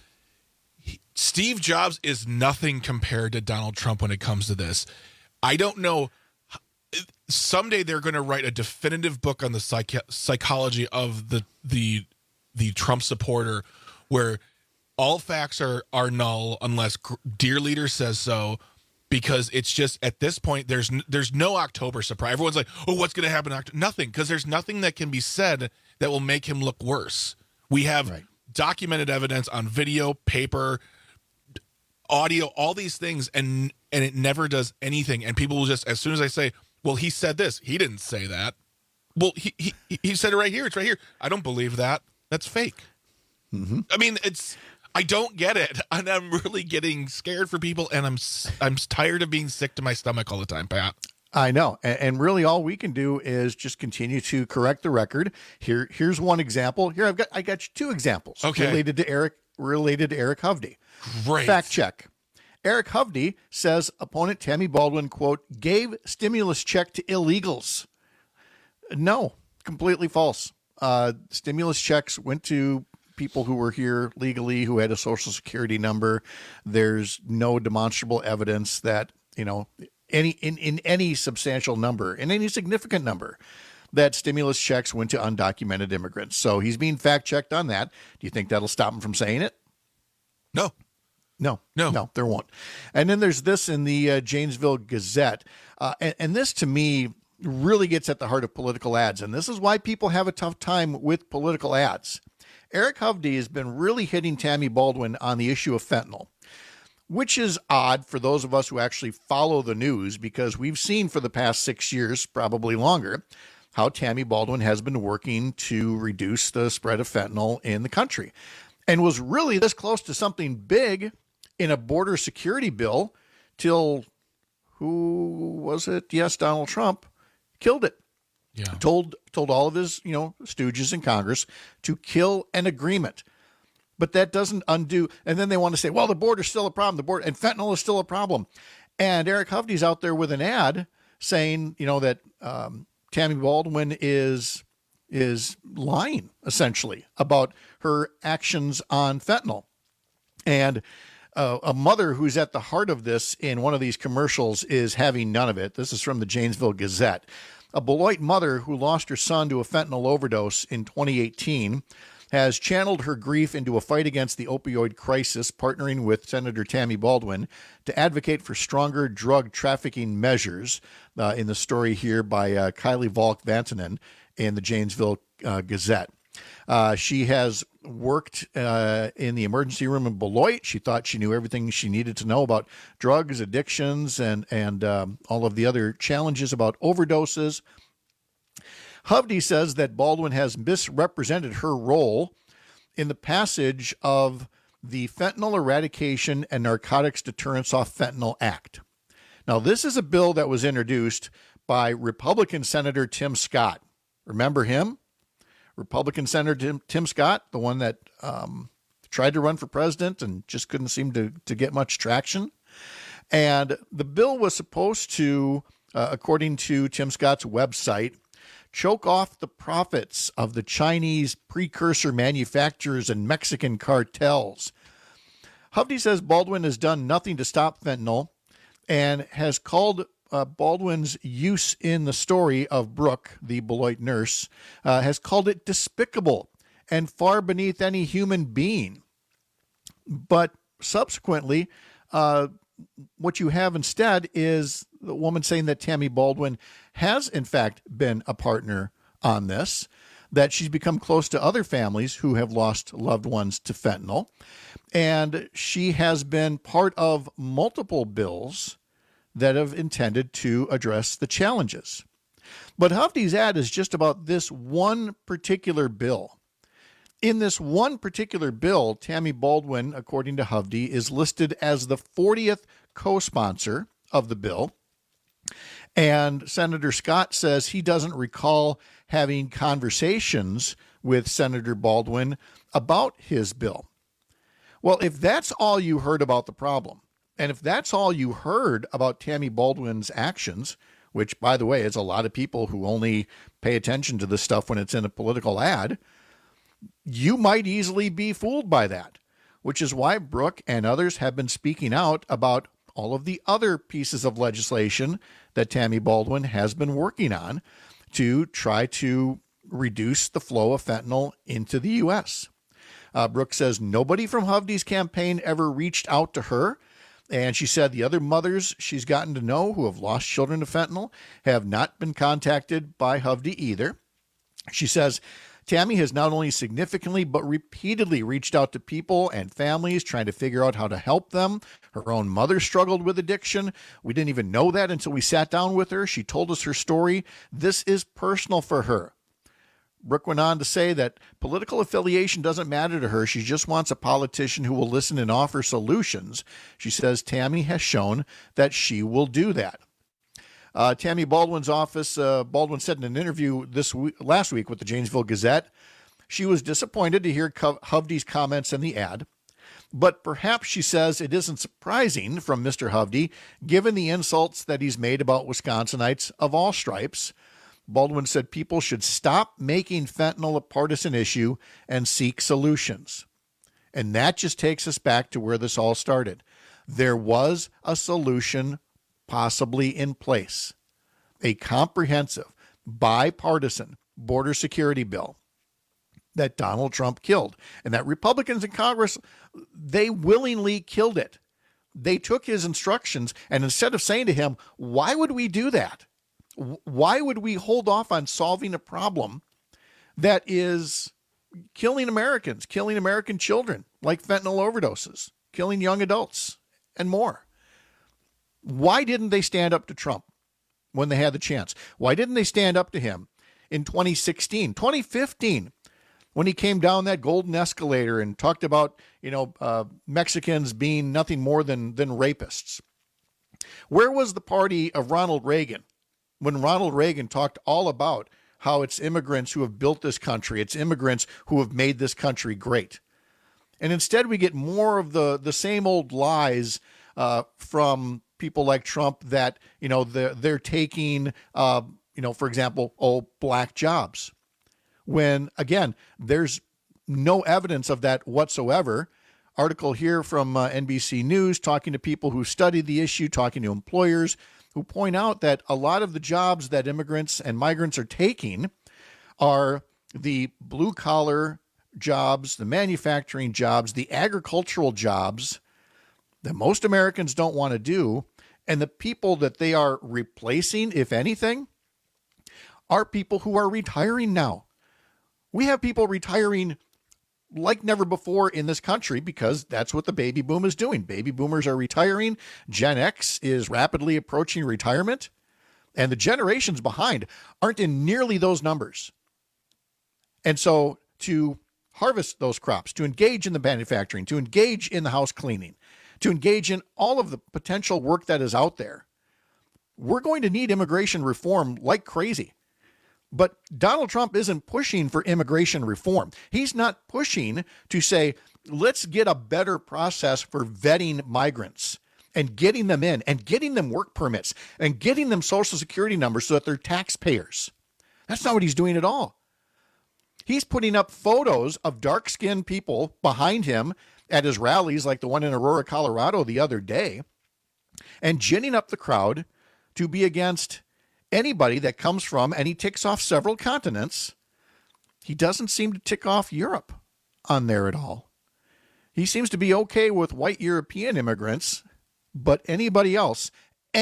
Steve Jobs is nothing compared to Donald Trump when it comes to this. I don't know. Someday they're going to write a definitive book on the psychology of the Trump supporter, where all facts are null unless dear leader says so. Because it's just at this point, there's no October surprise. Everyone's like, oh, what's going to happen? Nothing, because there's nothing that can be said that will make him look worse. We have documented evidence on video, paper, audio, all these things, and it never does anything. And people will just, as soon as I say, well, he said this, he didn't say that. Well, he said it right here. It's right here. I don't believe that. That's fake. Mm-hmm. I mean, I don't get it, and I'm really getting scared for people, and I'm tired of being sick to my stomach all the time, Pat. I know, and really all we can do is just continue to correct the record. Here's one example. Here I got you two examples related to Eric Hovde. Great. Fact check. Eric Hovde says opponent Tammy Baldwin, quote, gave stimulus check to illegals. No, completely false. Stimulus checks went to people who were here legally, who had a social security number. There's no demonstrable evidence that, in any substantial number, in any significant number, that stimulus checks went to undocumented immigrants. So he's being fact checked on that. Do you think that'll stop him from saying it? No. No, there won't. And then there's this in the Janesville Gazette. And this to me really gets at the heart of political ads. And this is why people have a tough time with political ads. Eric Hovde has been really hitting Tammy Baldwin on the issue of fentanyl, which is odd for those of us who actually follow the news, because we've seen for the past 6 years, probably longer, how Tammy Baldwin has been working to reduce the spread of fentanyl in the country, and was really this close to something big in a border security bill till, who was it? Yes, Donald Trump killed it. Yeah. Told all of his, stooges in Congress to kill an agreement. But that doesn't undo. And then they want to say, well, the border's still a problem. And fentanyl is still a problem. And Eric Hovde's out there with an ad saying, that Tammy Baldwin is lying, essentially, about her actions on fentanyl. And a mother who's at the heart of this in one of these commercials is having none of it. This is from the Janesville Gazette. A Beloit mother who lost her son to a fentanyl overdose in 2018 has channeled her grief into a fight against the opioid crisis, partnering with Senator Tammy Baldwin to advocate for stronger drug trafficking measures, in the story here by Kylie Volk-Vatanen in the Janesville Gazette. She has worked in the emergency room in Beloit. She thought she knew everything she needed to know about drugs, addictions, and all of the other challenges about overdoses. Hovde says that Baldwin has misrepresented her role in the passage of the Fentanyl Eradication and Narcotics Deterrence Off Fentanyl Act. Now, this is a bill that was introduced by Republican Senator Tim Scott. Remember him? Republican Senator Tim Scott, the one that tried to run for president and just couldn't seem to get much traction. And the bill was supposed to, according to Tim Scott's website, choke off the profits of the Chinese precursor manufacturers and Mexican cartels. Hovde says Baldwin has done nothing to stop fentanyl and has called Baldwin's use in the story of Brooke, the Beloit nurse, has called it despicable and far beneath any human being. But subsequently, what you have instead is the woman saying that Tammy Baldwin has, in fact, been a partner on this, that she's become close to other families who have lost loved ones to fentanyl, and she has been part of multiple bills that have intended to address the challenges. But Hovde's ad is just about this one particular bill. In this one particular bill, Tammy Baldwin, according to Hovde, is listed as the 40th co-sponsor of the bill. And Senator Scott says he doesn't recall having conversations with Senator Baldwin about his bill. Well, if that's all you heard about the problem, and if that's all you heard about Tammy Baldwin's actions, which, by the way, is a lot of people who only pay attention to this stuff when it's in a political ad, you might easily be fooled by that, which is why Brooke and others have been speaking out about all of the other pieces of legislation that Tammy Baldwin has been working on to try to reduce the flow of fentanyl into the U.S. Brooke says nobody from Hovde's campaign ever reached out to her. And she said the other mothers she's gotten to know who have lost children to fentanyl have not been contacted by Hovde either. She says Tammy has not only significantly but repeatedly reached out to people and families trying to figure out how to help them. Her own mother struggled with addiction. We didn't even know that until we sat down with her. She told us her story. This is personal for her. Brooke went on to say that political affiliation doesn't matter to her. She just wants a politician who will listen and offer solutions. She says Tammy has shown that she will do that. Tammy Baldwin's office, Baldwin said in an interview last week with the Janesville Gazette, she was disappointed to hear Hovde's comments in the ad. But perhaps, she says, it isn't surprising from Mr. Hovde, given the insults that he's made about Wisconsinites of all stripes. Baldwin said people should stop making fentanyl a partisan issue and seek solutions. And that just takes us back to where this all started. There was a solution possibly in place, a comprehensive, bipartisan border security bill that Donald Trump killed, and that Republicans in Congress, they willingly killed it. They took his instructions, and instead of saying to him, why would we do that? Why would we hold off on solving a problem that is killing Americans, killing American children, like fentanyl overdoses, killing young adults, and more? Why didn't they stand up to Trump when they had the chance? Why didn't they stand up to him in 2016, 2015, when he came down that golden escalator and talked about, Mexicans being nothing more than rapists? Where was the party of Ronald Reagan when Ronald Reagan talked all about how it's immigrants who have built this country, it's immigrants who have made this country great? And instead we get more of the same old lies from people like Trump that, they're taking, for example, black jobs. When, again, there's no evidence of that whatsoever. Article here from NBC News talking to people who study the issue, talking to employers who point out that a lot of the jobs that immigrants and migrants are taking are the blue-collar jobs, the manufacturing jobs, the agricultural jobs that most Americans don't want to do. And the people that they are replacing, if anything, are people who are retiring now. We have people retiring like never before in this country because that's what the baby boom is doing. Baby boomers are retiring. Gen X is rapidly approaching retirement. And the generations behind aren't in nearly those numbers. And so to harvest those crops, to engage in the manufacturing, to engage in the house cleaning, to engage in all of the potential work that is out there, we're going to need immigration reform like crazy. But Donald Trump isn't pushing for immigration reform. He's not pushing to say, let's get a better process for vetting migrants and getting them in and getting them work permits and getting them Social Security numbers so that they're taxpayers. That's not what he's doing at all. He's putting up photos of dark-skinned people behind him at his rallies, like the one in Aurora, Colorado the other day, and ginning up the crowd to be against anybody that comes from, and he ticks off several continents. He doesn't seem to tick off Europe on there at all. He seems to be okay with white European immigrants, but anybody else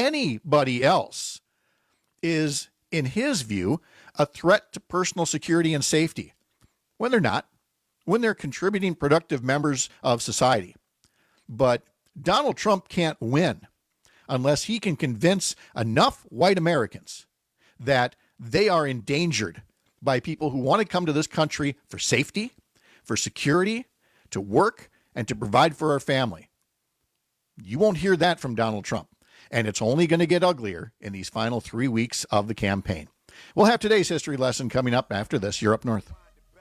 is, in his view, a threat to personal security and safety, when they're not, when they're contributing productive members of society. But Donald Trump can't win unless he can convince enough white Americans that they are endangered by people who want to come to this country for safety, for security, to work, and to provide for our family. You won't hear that from Donald Trump, and it's only going to get uglier in these final 3 weeks of the campaign. We'll have today's history lesson coming up after this. You're Up North.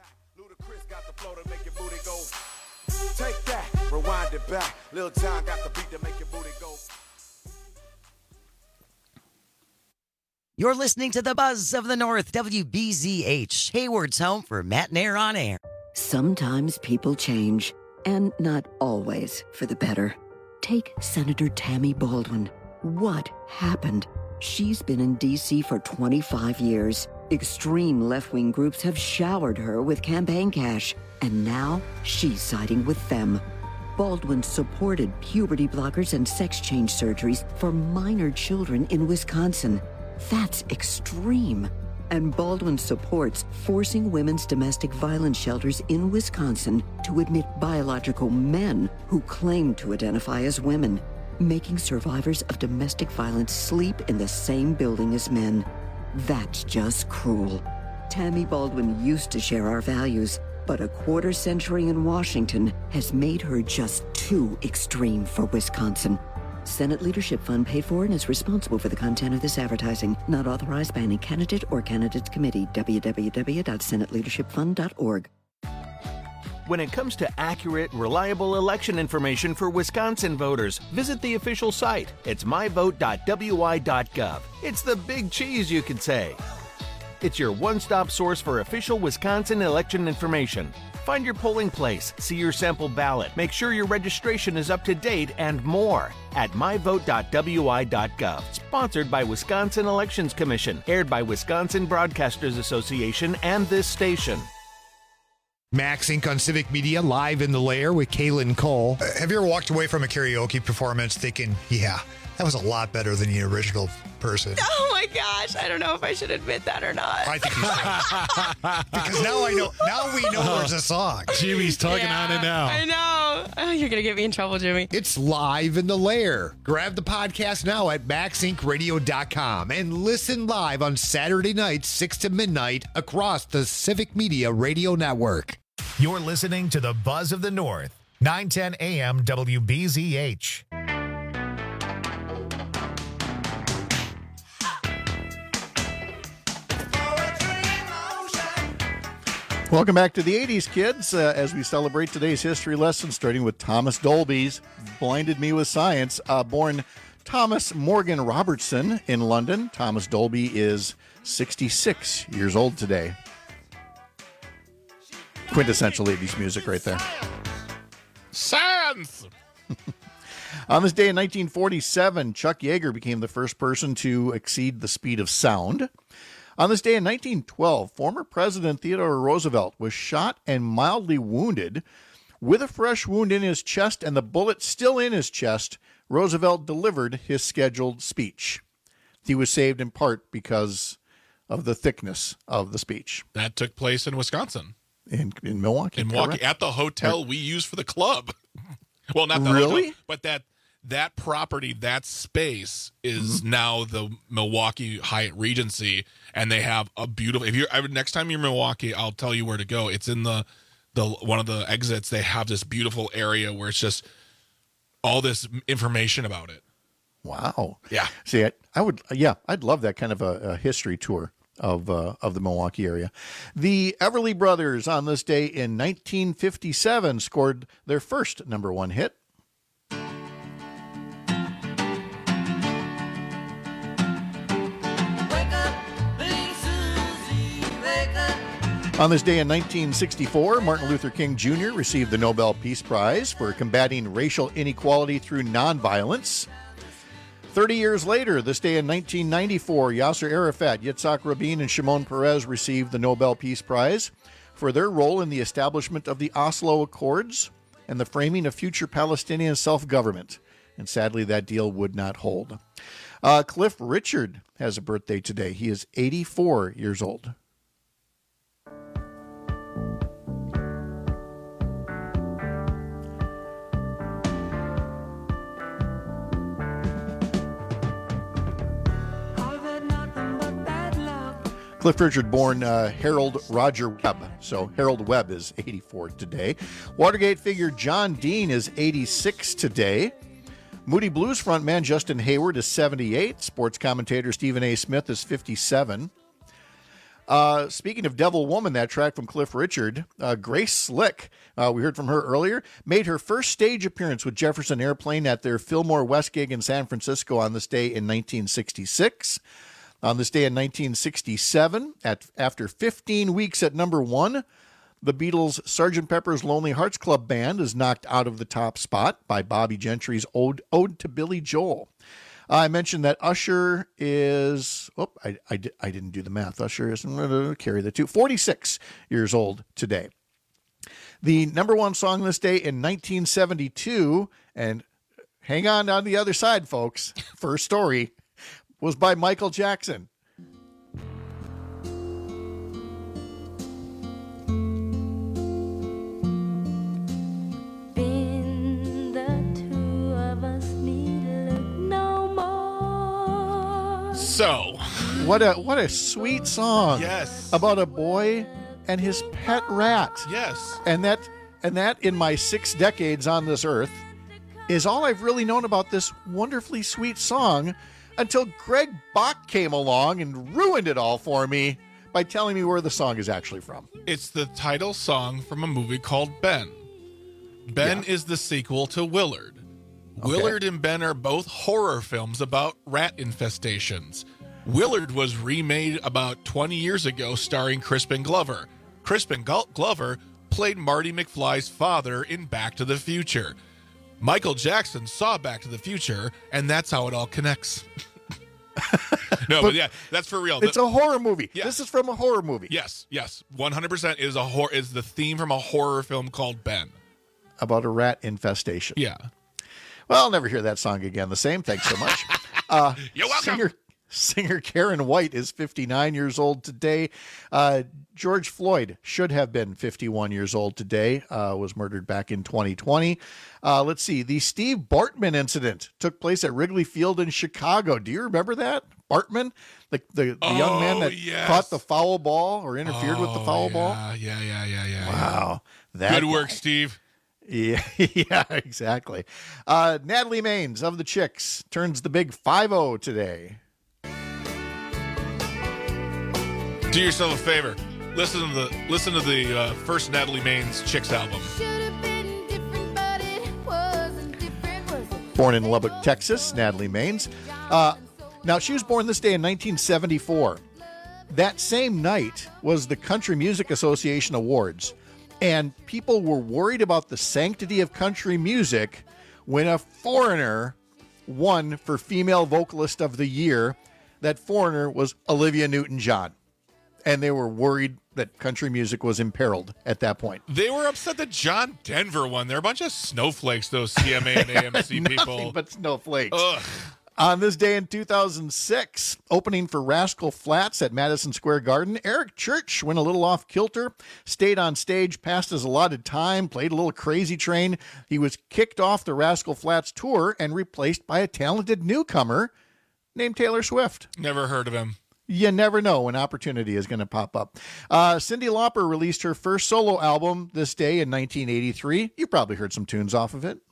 Take that, rewind it back. Lil Jon got the beat to make your booty go. You're listening to the Buzz of the North, WBZH, Hayward's home for Matt and Air on Air. Sometimes people change, and not always for the better. Take Senator Tammy Baldwin. What happened? She's been in D.C. for 25 years. Extreme left-wing groups have showered her with campaign cash, and now she's siding with them. Baldwin supported puberty blockers and sex change surgeries for minor children in Wisconsin. That's extreme. And Baldwin supports forcing women's domestic violence shelters in Wisconsin to admit biological men who claim to identify as women, making survivors of domestic violence sleep in the same building as men. That's just cruel. Tammy Baldwin used to share our values, but a quarter century in Washington has made her just too extreme for Wisconsin. Senate Leadership Fund paid for and is responsible for the content of this advertising. Not authorized by any candidate or candidates committee. www.senateleadershipfund.org. When it comes to accurate, reliable election information for Wisconsin voters, visit the official site. It's myvote.wi.gov. It's the big cheese, you could say. It's your one-stop source for official Wisconsin election information. Find your polling place, see your sample ballot, make sure your registration is up to date, and more at myvote.wi.gov. Sponsored by Wisconsin Elections Commission, aired by Wisconsin Broadcasters Association and this station. Max Inc. on Civic Media, live in the lair with Kaylin Cole. Have you ever walked away from a karaoke performance thinking, yeah, that was a lot better than the original person? Oh my gosh, I don't know if I should admit that or not. I think you should. Because now we know there's a song. Jimmy's talking on it now. I know. Oh, you're going to get me in trouble, Jimmy. It's live in the lair. Grab the podcast now at maxincradio.com and listen live on Saturday nights, 6 to midnight across the Civic Media Radio Network. You're listening to the Buzz of the North, 910 AM WBZH. Welcome back to the 80s, kids, as we celebrate today's history lesson, starting with Thomas Dolby's Blinded Me with Science. Born Thomas Morgan Robertson in London, Thomas Dolby is 66 years old today. Quintessential 80s music right there. Science! On this day in 1947, Chuck Yeager became the first person to exceed the speed of sound. On this day in 1912, former President Theodore Roosevelt was shot and mildly wounded. With a fresh wound in his chest and the bullet still in his chest, Roosevelt delivered his scheduled speech. He was saved in part because of the thickness of the speech. That took place in Wisconsin. In Milwaukee. In Milwaukee, at the hotel we use for the club. Well, not the hotel, but that property, that space is now the Milwaukee Hyatt Regency, and they have a beautiful. Next time you're in Milwaukee, I'll tell you where to go. It's in the one of the exits. They have this beautiful area where it's just all this information about it. Wow. Yeah. See, I'd love that kind of a history tour of the Milwaukee area. The Everly Brothers on this day in 1957 scored their first number one hit. On this day in 1964, Martin Luther King Jr. received the Nobel Peace Prize for combating racial inequality through nonviolence. 30 years later, this day in 1994, Yasser Arafat, Yitzhak Rabin, and Shimon Peres received the Nobel Peace Prize for their role in the establishment of the Oslo Accords and the framing of future Palestinian self-government. And sadly, that deal would not hold. Cliff Richard has a birthday today. He is 84 years old. Cliff Richard born Harold Roger Webb. So Harold Webb is 84 today. Watergate figure John Dean is 86 today. Moody Blues frontman Justin Hayward is 78. Sports commentator Stephen A. Smith is 57. Speaking of Devil Woman, that track from Cliff Richard, Grace Slick, we heard from her earlier, made her first stage appearance with Jefferson Airplane at their Fillmore West gig in San Francisco on this day in 1966. On this day in 1967, after 15 weeks at number 1, the Beatles' Sgt. Pepper's Lonely Hearts Club Band is knocked out of the top spot by Bobby Gentry's Ode to Billy Joel. I mentioned that Usher is, I didn't do the math. Usher is, carry the 46 years old today. The number 1 song this day in 1972, and hang on the other side, folks, first story, was by Michael Jackson. So, what a sweet song. Yes. About a boy and his pet rat. Yes. And that in my 6 decades on this earth is all I've really known about this wonderfully sweet song until Greg Bach came along and ruined it all for me by telling me where the song is actually from. It's the title song from a movie called Ben. Ben is the sequel to Willard. Okay. Willard and Ben are both horror films about rat infestations. Willard was remade about 20 years ago starring Crispin Glover. Crispin Glover played Marty McFly's father in Back to the Future. Michael Jackson saw Back to the Future, and that's how it all connects. No, but yeah, that's for real. It's a horror movie. Yeah. This is from a horror movie. Yes, 100% is the theme from a horror film called Ben. About a rat infestation. Yeah. Well, I'll never hear that song again the same. Thanks so much. You're welcome. Singer Karen White is 59 years old today. George Floyd should have been 51 years old today, was murdered back in 2020. Let's see. The Steve Bartman incident took place at Wrigley Field in Chicago. Do you remember that? Bartman? The young man that caught the foul ball or interfered with the foul ball? Yeah. Wow. Good work, Steve. Yeah, exactly. Natalie Maines of the Chicks turns the big 5-0 today. Do yourself a favor. Listen to the first Natalie Maines Chicks album. Born in Lubbock, Texas, Natalie Maines. Now, she was born this day in 1974. That same night was the Country Music Association Awards, and people were worried about the sanctity of country music when a foreigner won for Female Vocalist of the Year. That foreigner was Olivia Newton-John. And they were worried that country music was imperiled at that point. They were upset that John Denver won. They're a bunch of snowflakes, those CMA and AMC people. Nothing but snowflakes. Ugh. On this day in 2006, opening for Rascal Flatts at Madison Square Garden, Eric Church went a little off kilter, stayed on stage past his allotted time, played a little Crazy Train. He was kicked off the Rascal Flatts tour and replaced by a talented newcomer named Taylor Swift. Never heard of him. You never know when opportunity is going to pop up. Cyndi Lauper released her first solo album this day in 1983. You probably heard some tunes off of it.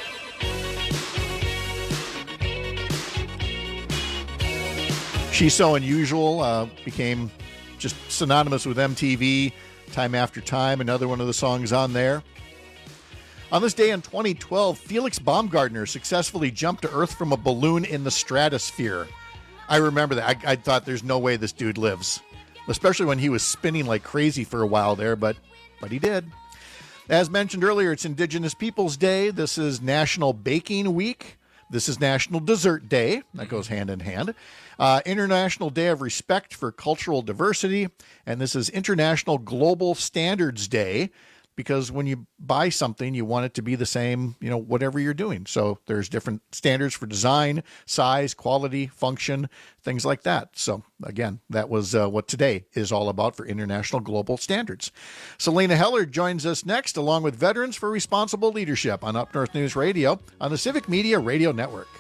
She's So Unusual became just synonymous with MTV, Time After Time, another one of the songs on there. On this day in 2012, Felix Baumgartner successfully jumped to Earth from a balloon in the stratosphere. I remember that. I thought there's no way this dude lives, especially when he was spinning like crazy for a while there, but he did. As mentioned earlier, it's Indigenous Peoples Day. This is National Baking Week. This is National Dessert Day. That goes hand in hand. International Day of Respect for Cultural Diversity. And this is International Global Standards Day, because when you buy something, you want it to be the same, whatever you're doing. So there's different standards for design, size, quality, function, things like that. So again, that was what today is all about for International Global Standards. Selena Heller joins us next, along with Veterans for Responsible Leadership on Up North News Radio on the Civic Media Radio Network.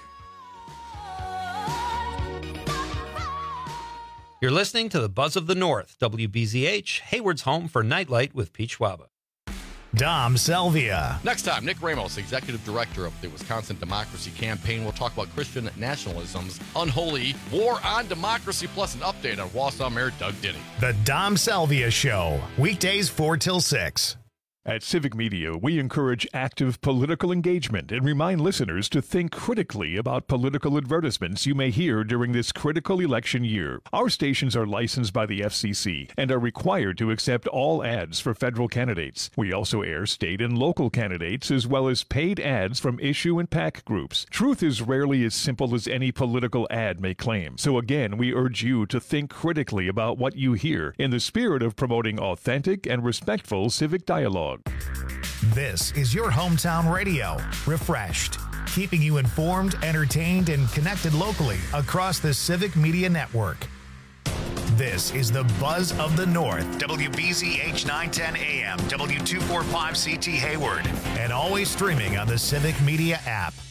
You're listening to the Buzz of the North, WBZH, Hayward's home for Nightlight with Pete Schwaba. Dom Salvia. Next time, Nick Ramos, Executive Director of the Wisconsin Democracy Campaign, will talk about Christian nationalism's unholy war on democracy, plus an update on Wausau Mayor Doug Denny. The Dom Salvia Show, weekdays 4 till 6. At Civic Media, we encourage active political engagement and remind listeners to think critically about political advertisements you may hear during this critical election year. Our stations are licensed by the FCC and are required to accept all ads for federal candidates. We also air state and local candidates as well as paid ads from issue and PAC groups. Truth is rarely as simple as any political ad may claim. So again, we urge you to think critically about what you hear in the spirit of promoting authentic and respectful civic dialogue. This is your hometown radio, refreshed, keeping you informed, entertained, and connected locally across the Civic Media Network. This is the Buzz of the North, WBZH 910 AM, W245CT Hayward, and always streaming on the Civic Media app.